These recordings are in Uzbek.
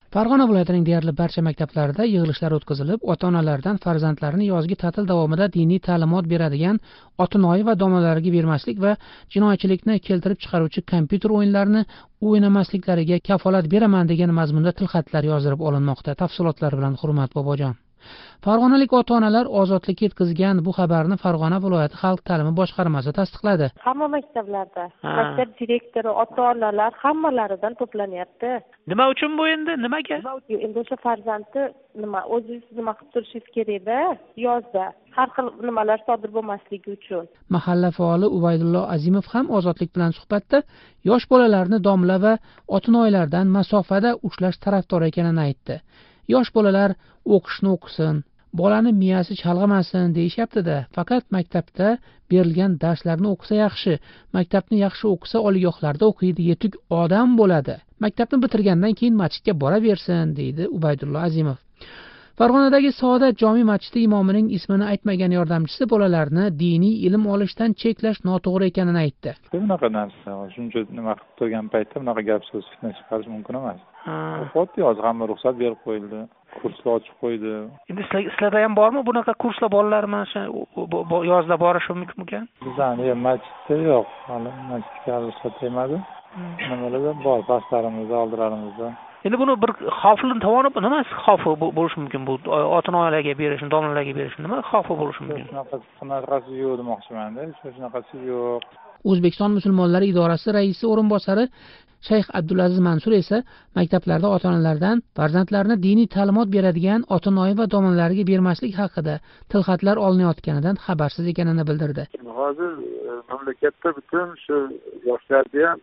Farg'ona viloyatining deyarli barcha maktablarida yig'ilishlar o'tkazilib, ota-onalardan farzandlarini yozgi ta'til davomida diniy ta'limot beradigan Otonoyi va domlalariga bermaslik va jinoyatchilikni keltirib chiqaruvchi kompyuter o'yinlarini o'ynamasliklariga kafolat beraman degan mazmunda tilxatlar yozdirib olinmoqda. Tafsilotlar bilan Hurmat Bobojon. Farg'onalik ota-onalar ozodlikka yetkazgan bu xabarni Farg'ona viloyati xalq ta'limi boshqarmasi tasdiqladi. Hamma maktablarda, maktab direktori, ota-onalar hammalaridan to'planyapti. Nima uchun bu endi? Nimaga? Endi o'sha farzandni o'zingiz nima qilib turishingiz kerak-da, yozda. Har xil nimalar sodir bo'lmasligi uchun. Mahalla faoli Ubaydullo Azimov ham Ozodlik bilan suhbatda yosh bolalarni domla va otinoylardan masofada ushlash tarafdori ekanini aytdi. Yosh bolalar o'qishni o'qisin, bolani miyasi chalg'imasin deyishyapti-da. Faqat maktabda berilgan darslarni o'qisa yaxshi. Maktabni yaxshi o'qisa oliygohlarda o'qiydi, yetuk odam bo'ladi. Maktabni bitirgandan keyin masjidga boraversin, deydi Ubaydullo Azimov. Farg'onadagi Saodat jome masjidi imomining ismini aytmagan yordamchisi bolalarni diniy ilm olishdan cheklash noto'g'ri ekanini aytdi. Bunaqa narsa, shuncha nima qilib turgan paytda bunaqa gap so'z fitna chiqarish mumkin emas. Xuddi yozib hamma ruxsat berib qo'yildi, kurslar ochib qo'ydi. Endi sizlarda ham bormi bunaqa kurslar bolalar mana shu yozda borishi mumkin? Bizning masjidda yo'q, hali masjidga ruxsat bermadi. Nimalar bor, darslarimizni oldilarimizda. Endi buni bir xavfli tomoni nimasi xavfi bo'lishi mumkin bu ota-onalarga berish, domlalarga berish nima xavfi bo'lishi mumkin? Shunaqasi yo'q demoqchiman-da, shunaqasi yo'q. O'zbekiston musulmonlari idorasi raisi o'rinbosari Shayx Abdulaziz Mansur esa maktablarda ota-onalardan farzandlarini diniy ta'limot beradigan Otonoyi va domlalariga bermaslik haqida tilxatlar olinayotganidan xabarsiz ekanini bildirdi. Hozir mamlakatda butun shu yoshlarga ham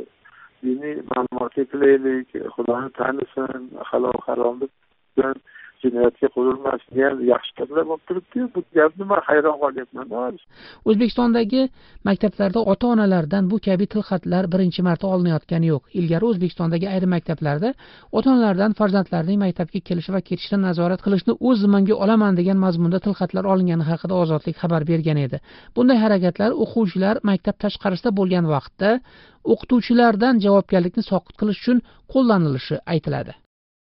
diniy ma'lumotga qilaylik, Xudoni tanisin, halol haromlik bilan jinoyatga qo'yilmasligiga yaxshi gaplar bo'lib turibdi-yu, bu gapni men hayron qolyapman. O'zbekistondagi maktablarda ota-onalardan bu kabi tilxatlar birinchi marta olinayotgani yo'q. Ilgari O'zbekistondagi ayrim maktablarda ota-onalardan farzandlarining maktabga kelishi va ketishini nazorat qilishni o'z zimmamga olaman degan mazmunda tilxatlar olingani haqida Ozodlik xabar bergan edi. Bunday harakatlar o'quvchilar maktab tashqarisida bo'lgan vaqtda o'qituvchilardan javobgarlikni soqit qilish uchun qo'llanilishi aytiladi.